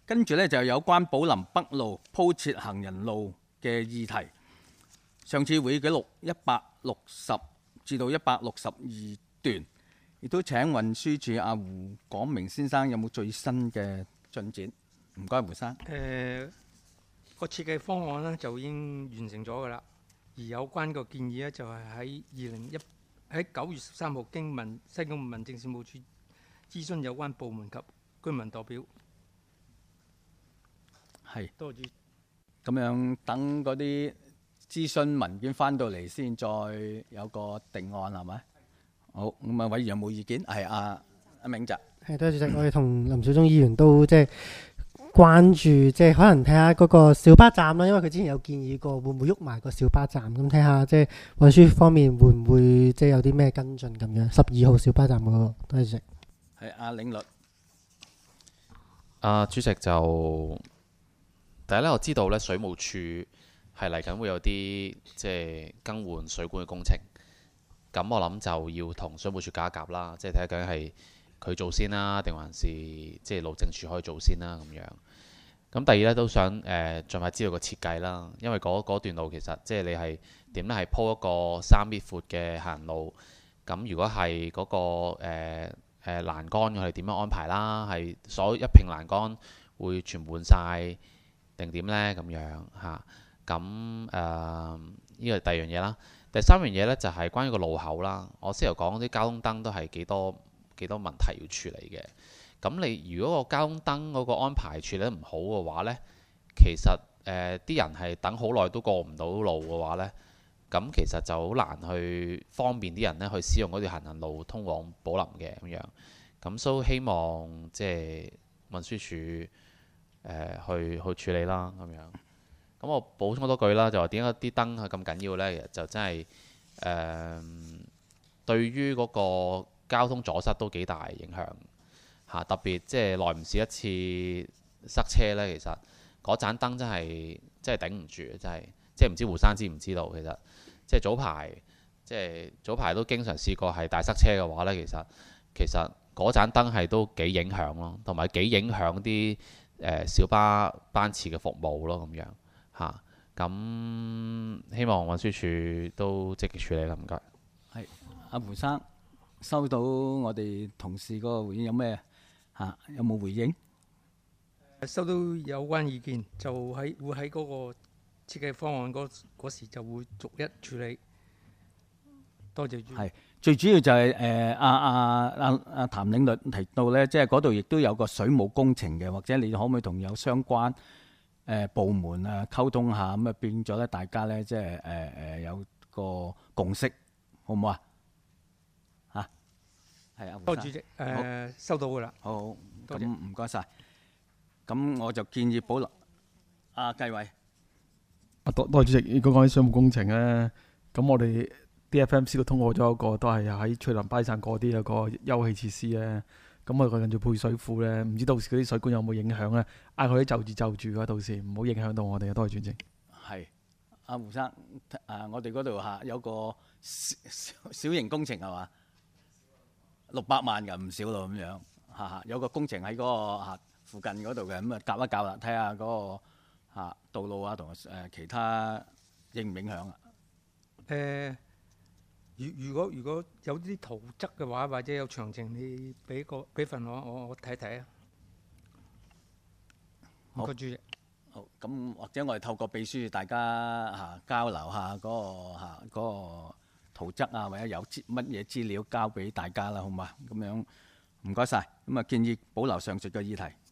跟住呢，就有關寶林北路鋪設行人路嘅議題。上次會議記錄160至到162段，亦都請運輸署阿胡廣明先生有冇最新嘅進展？唔該，胡生。 個設計方案呢就已經完成咗㗎啦，而有關個建議呢，就係喺9月13號經西貢民政事務處諮詢有關部門及居民代表。 係， 多謝。 咁樣等嗰啲諮詢文件翻到嚟先，再有個定案係咪？好，咁啊，委員有冇意見？係阿明澤。 係，多謝主席。我哋同林小忠議員都即係關注，即係可能睇下嗰個小巴站啦，因為佢之前有建議過會唔會喐埋個小巴站，咁睇下即係運輸方面會唔會即係有啲咩跟進咁樣。12號小巴站嗰個，多謝主席。 係阿領律。 主席就第一咧，我知道咧水務署係嚟緊會有啲即係更換水管嘅工程，咁我諗就要同水務署夾一夾啦，即係睇下究竟係佢做先啦，定還是即係路政署可以做先啦咁樣。咁第二咧都想盡快知道個設計啦，因為嗰段路其實即係你係點咧係鋪一個3米闊嘅行路，咁如果係嗰個欄杆我哋點樣安排啦？係所有一平欄杆會全換晒定點呢？咁樣嚇。咁呢個第二樣嘢啦。第三樣嘢呢，就係關於個路口啦。我先頭講啲交通燈都係幾多問題要處理嘅。咁你如果個交通燈嗰個安排處理得唔好嘅話呢，其實啲人係等好耐都過唔到路嘅話呢，咁其實就好難去方便啲人呢去使用嗰條行人路通往寶林嘅咁樣。咁所以希望即係運輸署去處理啦咁樣。咁我補充多句啦，就話點解啲燈係咁緊要呢？其實就真係對於嗰個交通阻塞都幾大影響嚇，特別即係耐唔時一次塞車呢。其實嗰盞燈真係頂唔住，真係即係唔知胡生知唔知道？其實即係早排都經常試過係大塞車嘅話呢，其實嗰盞燈係都幾影響咯，同埋幾影響啲小巴班次嘅服務咯咁樣嚇。咁希望運輸署都積極處理啦，唔該。 係阿胡生收到我哋同事嗰個回應有咩有冇回應？ 收到有關意見，就會喺嗰個設計方案嗰時就會逐一處理。多謝主席。係最主要就係阿譚領律提到咧，即係嗰度亦都有個水務工程嘅，或者你可唔可以同有相關部門溝通下，咁啊變咗咧大家咧即係有個共識，好唔好啊？係啊， 多謝主席。收到㗎啦。 好，咁唔該晒。咁我就建議保留阿繼偉。 多謝主席。如果講起水務工程咧，咁我哋 DFMC 都通過咗一個，都係喺翠林巴散嗰啲有個休憩設施咧。咁我哋近住配水庫咧，唔知到時嗰啲水管有冇影響咧？嗌佢啲就住㗎，到時唔好影響到我哋。多謝主席。 係阿胡生，我哋嗰度有個小型工程係嘛？600萬㗎，唔少咯咁樣有個工程喺嗰個附近嗰度嘅，咁啊夾一夾啦，睇下嗰個道路同其他影唔影響啊？ 如果有啲圖則嘅話，或者有詳情，你俾份我睇睇啊。 好，主席。好，咁或者我哋透過秘書大家交流下嗰個圖則或者有乜嘢資料交俾大家啦，好嘛？咁樣唔該晒。咁啊建議保留上述嘅議題。